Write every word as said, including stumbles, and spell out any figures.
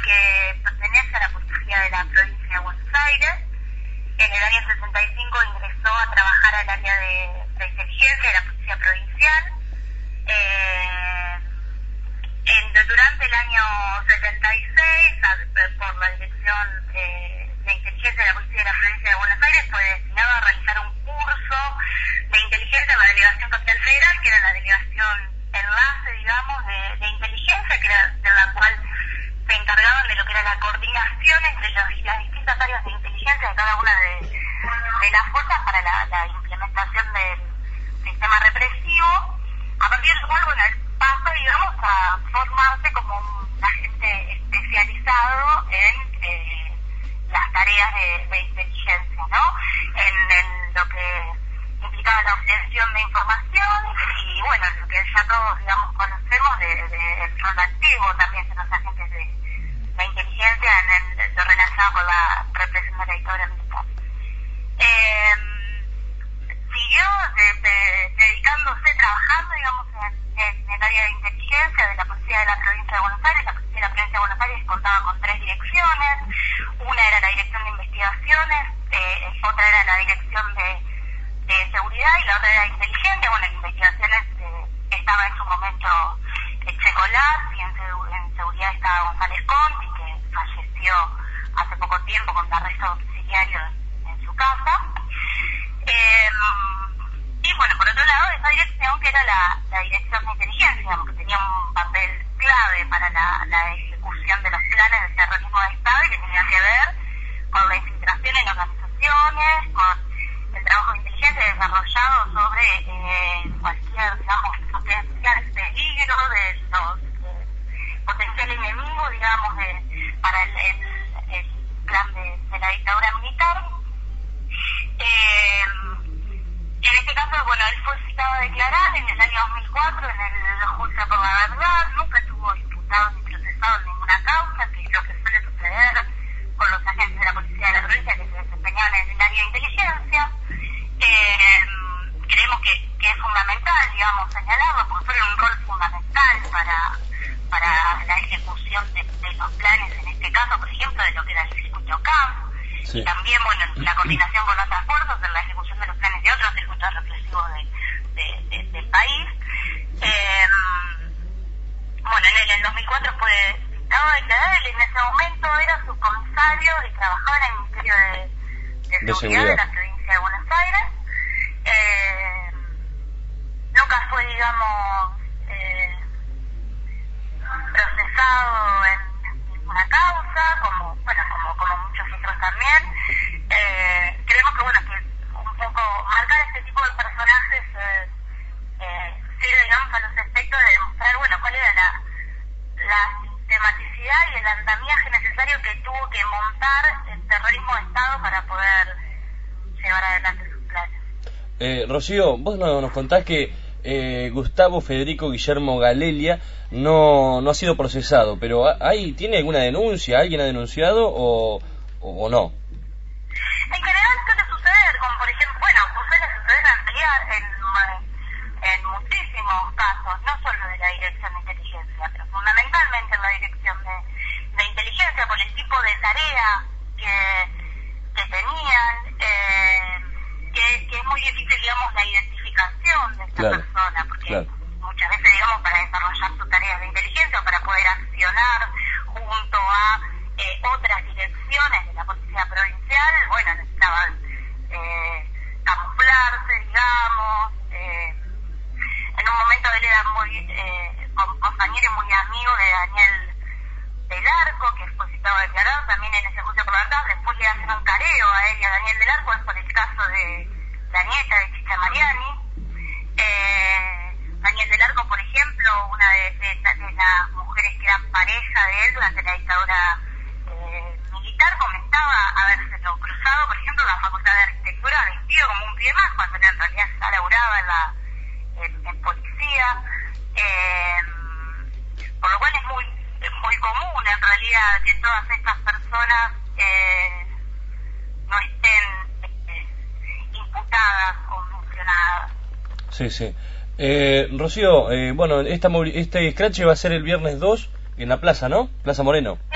que pertenece a la Policía de la Provincia de Buenos Aires. En el año sesenta y cinco ingresó a trabajar al área de, de inteligencia de la Policía Provincial. Eh, en, durante el año setenta y seis, por la Dirección eh, de Inteligencia de la Policía de la Provincia de Buenos Aires, fue destinado a realizar un curso de inteligencia en la Delegación Capital Federal, que era la delegación enlace, digamos, de, de inteligencia, que era de la cual se encargaban de lo que era la coordinación entre los, las distintas áreas de inteligencia de cada una de, de las fuerzas para la, la implementación del sistema represivo, a partir del cual, bueno, él pasa, digamos, a formarse como un agente especializado en eh, las tareas de, de inteligencia, ¿no? En, en lo que implicaba la obtención de información y, bueno, lo que ya todos, digamos, conocemos del de, de rol activo también de los agentes de la inteligencia en, en lo relacionado con la represión de la dictadura militar. Eh, siguió de, de, dedicándose, trabajando, digamos, en, en el área de inteligencia de la Policía de la Provincia de Buenos Aires. La Policía de la Provincia de Buenos Aires contaba con tres direcciones. Una era la Dirección de Investigaciones, eh, otra era la Dirección de, de Seguridad y la otra era Inteligencia. Bueno, en Investigaciones eh, estaba en su momento eh, Checolás y en, en Seguridad estaba González Conti, que falleció hace poco tiempo con arresto domiciliario en, en su casa. Eh, y bueno, por otro lado, esa dirección que era la, la Dirección de Inteligencia, digamos, que tenía un papel clave para la, la ejecución de los planes de terrorismo de Estado y que tenía que ver con la infiltración en organizaciones, con el trabajo de inteligencia desarrollado sobre eh, cualquier, digamos, potencial peligro de los eh, potencial enemigo, digamos, de, para el, el, el plan de, de la dictadura militar. Eh, en este caso, bueno, él fue citado a declarar en el año dos mil cuatro en el juicio por la verdad, nunca estuvo imputado ni procesado en ninguna causa, que es lo que suele suceder con los agentes de la Policía de la Provincia que se desempeñaban en el área de inteligencia. Eh, creemos que, que es fundamental, digamos, señalarlo, porque fue un rol fundamental para, para la ejecución de, de los planes, en este caso, por ejemplo, de lo que era el circuito C A M, sí. Y también, bueno, la coordinación con otras fuerzas en la ejecución de los planes de otros circuitos represivos de, de, de, del país. Eh, bueno, en el, en dos mil cuatro fue citado a declarar, él en ese momento era subcomisario y trabajaba en el Ministerio de, de, de Seguridad, Seguridad de la Provincia de Buenos Aires. Eh, nunca fue, digamos, eh, procesado en ninguna causa, como, bueno, como, como muchos otros también. Eh, creemos que, bueno, que un poco marcar este tipo de personajes eh, eh, sirve, digamos, a los efectos de demostrar, bueno, cuál era la, la sistematicidad y el andamiaje necesario que tuvo que montar el terrorismo de Estado para poder llevar adelante sus planes. Eh, Rocío, vos nos contás que eh, Gustavo Federico Guillermo Galelia no, no ha sido procesado, pero ¿hay, ¿tiene alguna denuncia? ¿Alguien ha denunciado o, o, o no? En general suele suceder, como por ejemplo, bueno, suele suceder en realidad en, en muchísimos casos, no solo de la Dirección de Inteligencia, pero fundamentalmente en la Dirección de, de Inteligencia, por el tipo de tarea que, que tenían, eh, que, que es muy difícil, digamos, la identificación de esta claro, persona, porque claro. muchas veces, digamos, para desarrollar sus tareas de inteligencia o para poder accionar junto a eh, otras direcciones de la Policía Provincial, bueno, necesitaban eh, camuflarse, digamos. Eh, en un momento él era muy eh, compañero y muy amigo de Daniel Del Arco, que fue citado a declarar también en ese juicio por la verdad. Después le hacen un careo a él y a Daniel Del Arco, es por el caso de la nieta de Chicha Mariani. Eh, Daniel Del Arco, por ejemplo, una de, de, de las mujeres que eran pareja de él durante la dictadura eh, militar, comentaba habérselo cruzado, por ejemplo, en la Facultad de Arquitectura, vestido como un pie más, cuando él en realidad ya laburaba en la en, en policía. Eh, por lo cual es muy, es muy común, en realidad, que todas estas personas eh, no estén eh, imputadas o mencionadas. Sí, sí. Eh, Rocío, eh, bueno, esta este scratch va a ser el viernes dos en la plaza, ¿no? Plaza Moreno.